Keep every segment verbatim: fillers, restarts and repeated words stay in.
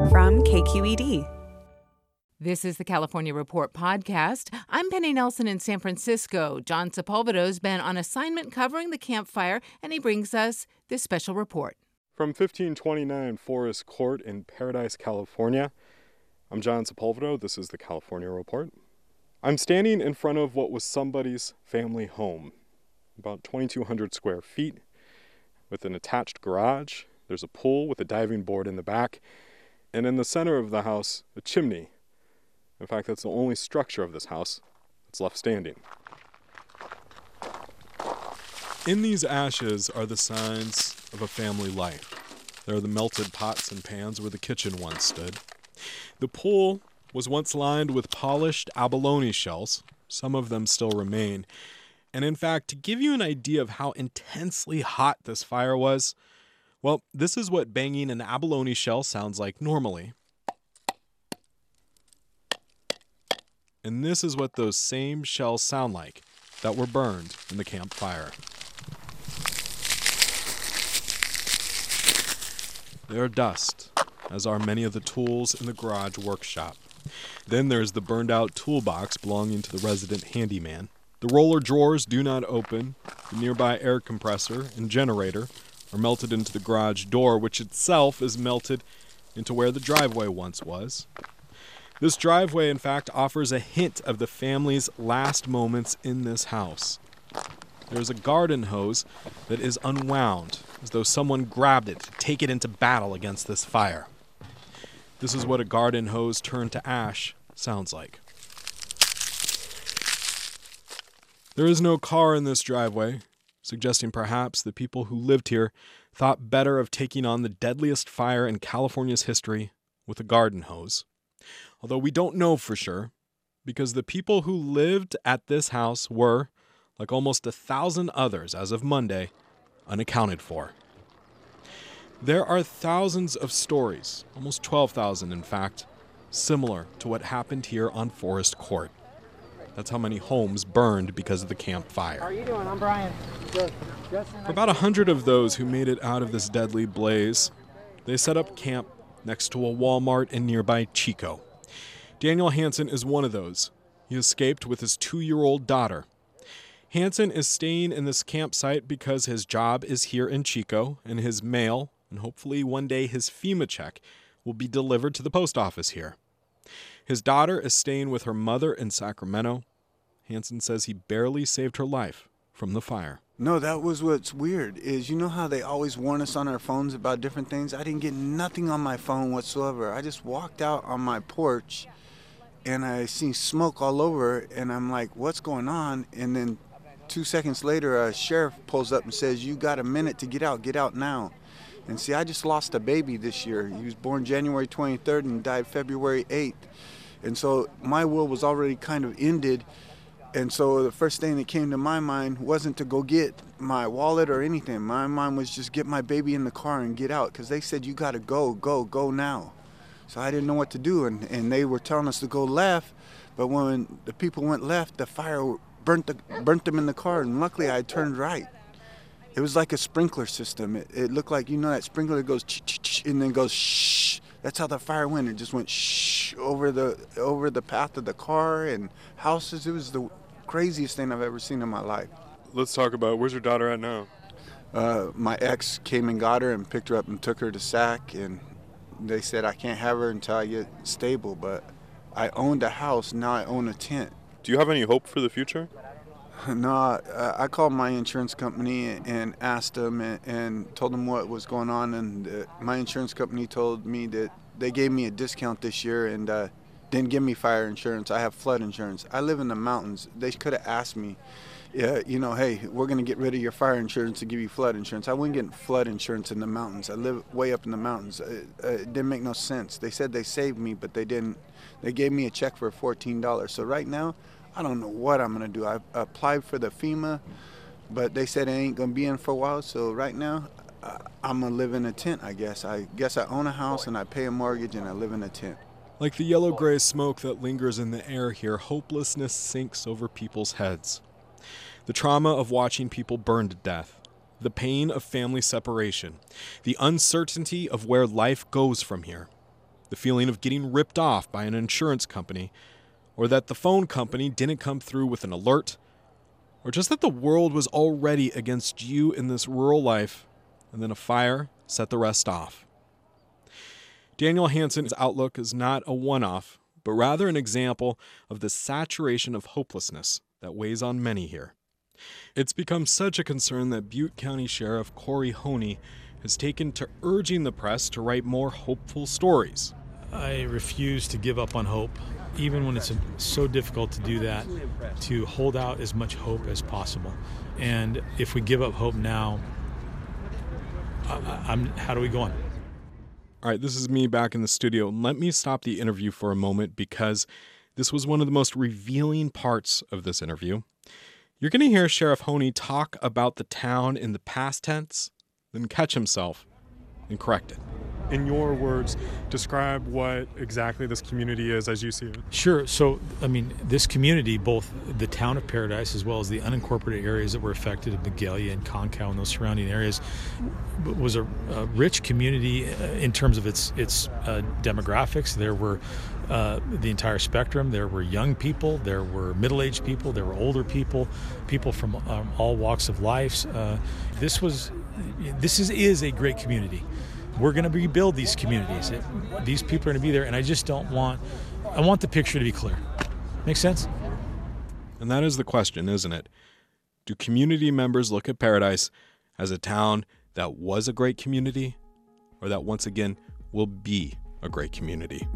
from K Q E D. This is the California Report podcast. I'm Penny Nelson in San Francisco. John Sepulvedo's been on assignment covering the Camp Fire, and he brings us this special report. From fifteen twenty-nine Forest Court in Paradise, California, I'm John Sepulvedo. This is the California Report. I'm standing in front of what was somebody's family home, about twenty-two hundred square feet, with an attached garage. There's a pool with a diving board in the back, and in the center of the house, a chimney. In fact, that's the only structure of this house that's left standing. In these ashes are the signs of a family life. There are the melted pots and pans where the kitchen once stood. The pool was once lined with polished abalone shells. Some of them still remain. And in fact, to give you an idea of how intensely hot this fire was, well, this is what banging an abalone shell sounds like normally. And this is what those same shells sound like that were burned in the Camp Fire. They are dust, as are many of the tools in the garage workshop. Then there's the burned-out toolbox belonging to the resident handyman. The roller drawers do not open. The nearby air compressor and generator are melted into the garage door, which itself is melted into where the driveway once was. This driveway, in fact, offers a hint of the family's last moments in this house. There's a garden hose that is unwound, as though someone grabbed it to take it into battle against this fire. This is what a garden hose turned to ash sounds like. There is no car in this driveway, suggesting perhaps the people who lived here thought better of taking on the deadliest fire in California's history with a garden hose. Although we don't know for sure, because the people who lived at this house were, like almost a thousand others as of Monday, unaccounted for. There are thousands of stories, almost twelve thousand in fact, similar to what happened here on Forest Court. That's how many homes burned because of the Camp Fire. How are you doing? I'm Brian. Good. For about a hundred of those who made it out of this deadly blaze, they set up camp next to a Walmart in nearby Chico. Daniel Hansen is one of those. He escaped with his two-year-old daughter. Hansen is staying in this campsite because his job is here in Chico, and his mail, and hopefully one day his FEMA check, will be delivered to the post office here. His daughter is staying with her mother in Sacramento. Hansen says he barely saved her life from the fire. No, that was what's weird, is you know how they always warn us on our phones about different things? I didn't get nothing on my phone whatsoever. I just walked out on my porch, and I seen smoke all over, and I'm like, what's going on? And then two seconds later, a sheriff pulls up and says, you got a minute to get out, get out now. And see, I just lost a baby this year. He was born January twenty-third and died February eighth. And so my will was already kind of ended. And so the first thing that came to my mind wasn't to go get my wallet or anything. My mind was just get my baby in the car and get out, because they said, you got to go, go, go now. So I didn't know what to do, and, and they were telling us to go left, but when the people went left, the fire burnt the, burnt them in the car, and luckily I turned right. It was like a sprinkler system. It, it looked like, you know, that sprinkler that goes ch-ch-ch and then goes shh. That's how the fire went. It just went shh over the over the path of the car and houses. It was the craziest thing I've ever seen in my life. Let's talk about, where's your daughter at now? Uh, my ex came and got her and picked her up and took her to S A C, and they said I can't have her until I get stable, but I owned a house, now I own a tent. Do you have any hope for the future? No, uh, I called my insurance company and asked them and, and told them what was going on, and uh, my insurance company told me that they gave me a discount this year and uh, didn't give me fire insurance. I have flood insurance. I live in the mountains. They could have asked me, yeah, you know, hey, we're going to get rid of your fire insurance to give you flood insurance. I wouldn't get flood insurance in the mountains. I live way up in the mountains. It, uh, it didn't make no sense. They said they saved me, but they didn't. They gave me a check for fourteen dollars. So right now, I don't know what I'm going to do. I applied for the FEMA, but they said it ain't going to be in for a while. So right now, uh, I'm going to live in a tent, I guess. I guess I own a house and I pay a mortgage and I live in a tent. Like the yellow-gray smoke that lingers in the air here, hopelessness sinks over people's heads. The trauma of watching people burn to death, the pain of family separation, the uncertainty of where life goes from here. the feeling of getting ripped off by an insurance company, or that the phone company didn't come through with an alert, or just that the world was already against you in this rural life, and then a fire set the rest off. Daniel Hansen's outlook is not a one-off, but rather an example of the saturation of hopelessness that weighs on many here. It's become such a concern that Butte County Sheriff Corey Honey has taken to urging the press to write more hopeful stories. I refuse to give up on hope, even when it's so difficult to do that, to hold out as much hope as possible. And if we give up hope now, I, I'm, how do we go on? All right, this is me back in the studio. Let me stop the interview for a moment because this was one of the most revealing parts of this interview. You're going to hear Sheriff Honey talk about the town in the past tense, then catch himself and correct it. In your words, describe what exactly this community is as you see it. Sure. So, I mean, this community, both the town of Paradise as well as the unincorporated areas that were affected of Magalia and Concow and those surrounding areas, was a, a rich community in terms of its its uh, demographics. There were uh, the entire spectrum. There were young people. There were middle-aged people. There were older people, people from um, all walks of life. Uh, this was, this is is a great community. We're going to rebuild these communities. It, these people are going to be there, and I just don't want, I want the picture to be clear. Make sense? And that is the question, isn't it? Do community members look at Paradise as a town that was a great community, or that once again will be a great community?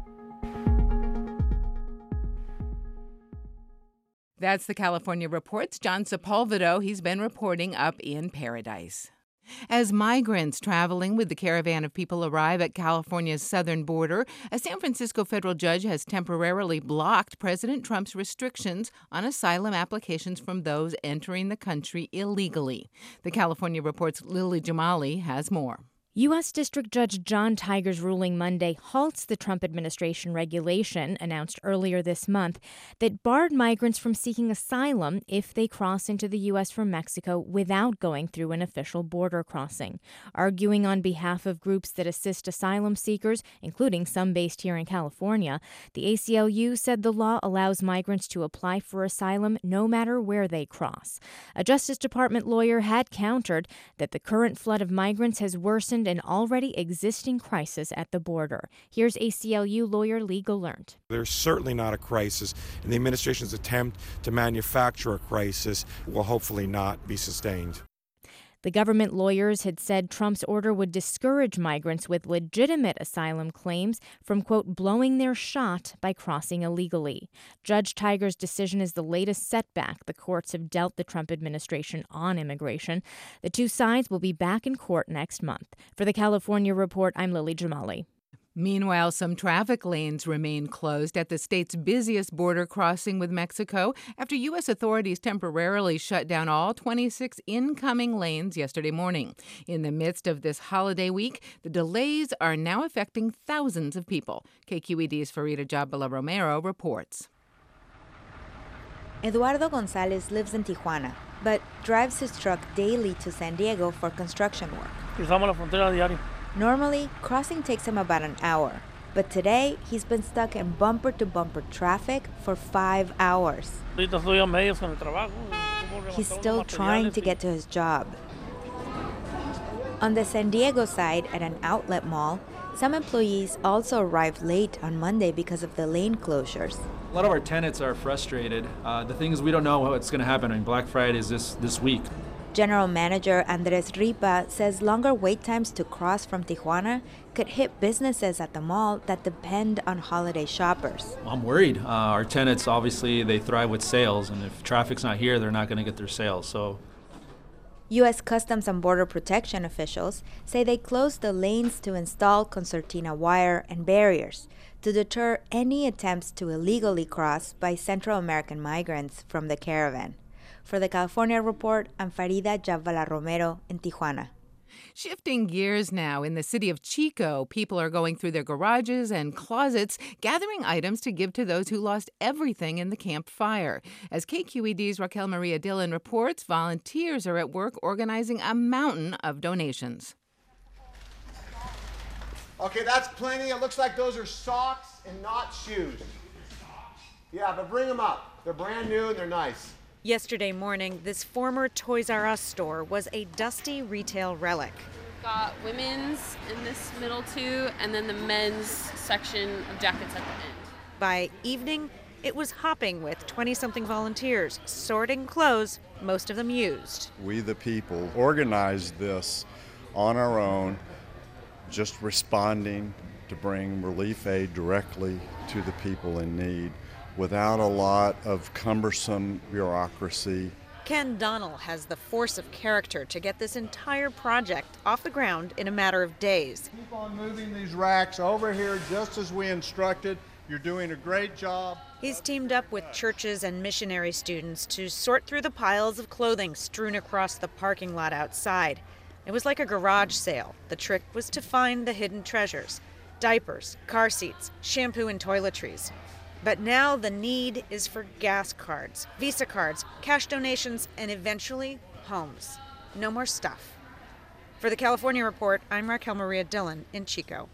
That's the California Report's John Sepulvado. He's been reporting up in Paradise. As migrants traveling with the caravan of people arrive at California's southern border, a San Francisco federal judge has temporarily blocked President Trump's restrictions on asylum applications from those entering the country illegally. The California Report's Lily Jamali has more. U S. District Judge John Tiger's ruling Monday halts the Trump administration regulation announced earlier this month that barred migrants from seeking asylum if they cross into the U S from Mexico without going through an official border crossing. Arguing on behalf of groups that assist asylum seekers, including some based here in California, the A C L U said the law allows migrants to apply for asylum no matter where they cross. A Justice Department lawyer had countered that the current flood of migrants has worsened an already existing crisis at the border. Here's A C L U lawyer Lee Gallant. There's certainly not a crisis, and the administration's attempt to manufacture a crisis will hopefully not be sustained. The government lawyers had said Trump's order would discourage migrants with legitimate asylum claims from, quote, blowing their shot by crossing illegally. Judge Tiger's decision is the latest setback the courts have dealt the Trump administration on immigration. The two sides will be back in court next month. For the California Report, I'm Lily Jamali. Meanwhile, some traffic lanes remain closed at the state's busiest border crossing with Mexico after U S authorities temporarily shut down all twenty-six incoming lanes yesterday morning. In the midst of this holiday week, the delays are now affecting thousands of people. K Q E D's Farida Jabala Romero reports. Eduardo Gonzalez lives in Tijuana, but drives his truck daily to San Diego for construction work. Cruzamos la frontera diario. Normally, crossing takes him about an hour, but today he's been stuck in bumper-to-bumper traffic for five hours. He's still trying to get to his job. On the San Diego side, at an outlet mall, some employees also arrived late on Monday because of the lane closures. A lot of our tenants are frustrated. Uh, the thing is, we don't know what's going to happen. I mean, Black Friday is this, this week. General Manager Andres Ripa says longer wait times to cross from Tijuana could hit businesses at the mall that depend on holiday shoppers. Well, I'm worried. Uh, our tenants, obviously, they thrive with sales, and if traffic's not here, they're not going to get their sales. So, U S. Customs and Border Protection officials say they closed the lanes to install concertina wire and barriers to deter any attempts to illegally cross by Central American migrants from the caravan. For the California Report, I'm Farida Jabala Romero in Tijuana. Shifting gears now, in the city of Chico, people are going through their garages and closets, gathering items to give to those who lost everything in the Camp Fire. As K Q E D's Raquel Maria Dillon reports, volunteers are at work organizing a mountain of donations. Okay, that's plenty. It looks like those are socks and not shoes. Yeah, but bring them up. They're brand new and they're nice. Yesterday morning, this former Toys R Us store was a dusty retail relic. Got women's in this middle two, and then the men's section of jackets at the end. By evening, it was hopping with twenty-something volunteers, sorting clothes, most of them used. We, the people, organized this on our own, just responding to bring relief aid directly to the people in need without a lot of cumbersome bureaucracy. Ken Donnell has the force of character to get this entire project off the ground in a matter of days. Keep on moving these racks over here just as we instructed. You're doing a great job. He's teamed up with churches and missionary students to sort through the piles of clothing strewn across the parking lot outside. It was like a garage sale. The trick was to find the hidden treasures: diapers, car seats, shampoo, and toiletries. But now the need is for gas cards, Visa cards, cash donations, and eventually homes. No more stuff. For the California Report, I'm Raquel Maria Dillon in Chico.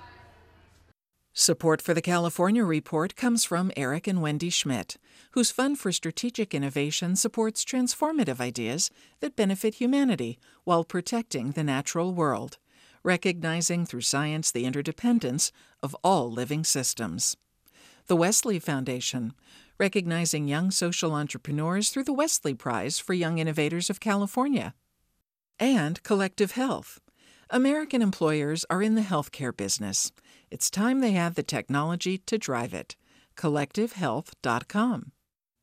Support for the California Report comes from Eric and Wendy Schmidt, whose Fund for Strategic Innovation supports transformative ideas that benefit humanity while protecting the natural world, recognizing through science the interdependence of all living systems. The Wesley Foundation, recognizing young social entrepreneurs through the Wesley Prize for Young Innovators of California. And Collective Health. American employers are in the healthcare business. It's time they have the technology to drive it. collective health dot com.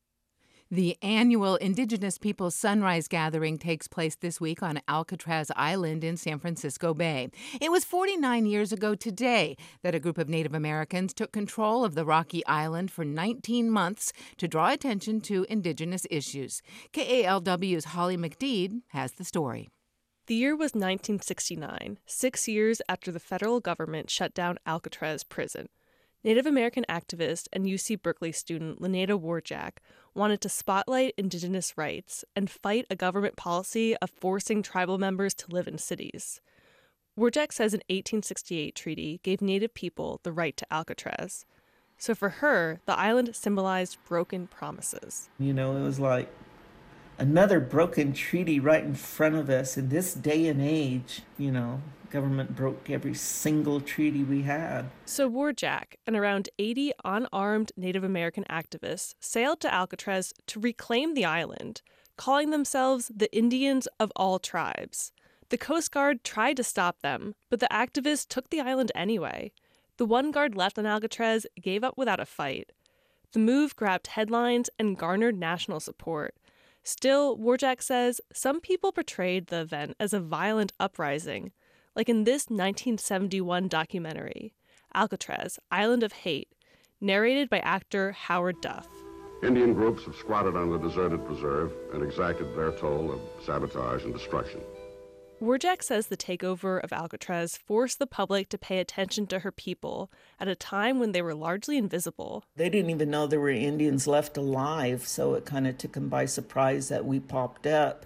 The annual Indigenous Peoples Sunrise Gathering takes place this week on Alcatraz Island in San Francisco Bay. It was forty-nine years ago today that a group of Native Americans took control of the rocky island for nineteen months to draw attention to Indigenous issues. K A L W's Holly McDeed has the story. The year was nineteen sixty-nine, six years after the federal government shut down Alcatraz prison. Native American activist and U C Berkeley student Lenata Warjack wanted to spotlight Indigenous rights and fight a government policy of forcing tribal members to live in cities. Warjack says an eighteen sixty-eight treaty gave Native people the right to Alcatraz. So for her, the island symbolized broken promises. You know, it was like another broken treaty right in front of us. In this day and age, you know, government broke every single treaty we had. So Warjack and around eighty unarmed Native American activists sailed to Alcatraz to reclaim the island, calling themselves the Indians of all tribes. The Coast Guard tried to stop them, but the activists took the island anyway. The one guard left on Alcatraz gave up without a fight. The move grabbed headlines and garnered national support. Still, Warjack says some people portrayed the event as a violent uprising, like in this nineteen seventy-one documentary, Alcatraz, Island of Hate, narrated by actor Howard Duff. Indian groups have squatted on the deserted preserve and exacted their toll of sabotage and destruction. Warjack says the takeover of Alcatraz forced the public to pay attention to her people at a time when they were largely invisible. They didn't even know there were Indians left alive, so it kind of took them by surprise that we popped up.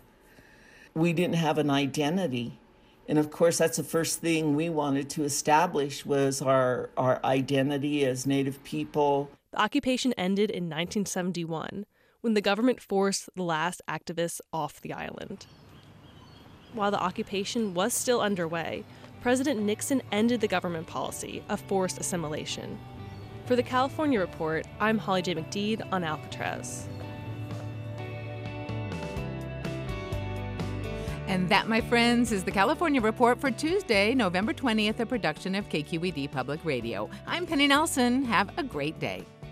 We didn't have an identity. And of course, that's the first thing we wanted to establish was our, our identity as Native people. The occupation ended in nineteen seventy-one, when the government forced the last activists off the island. While the occupation was still underway, President Nixon ended the government policy of forced assimilation. For the California Report, I'm Holly J. McDeed on Alcatraz. And that, my friends, is the California Report for Tuesday, November twentieth, a production of K Q E D Public Radio. I'm Penny Nelson. Have a great day.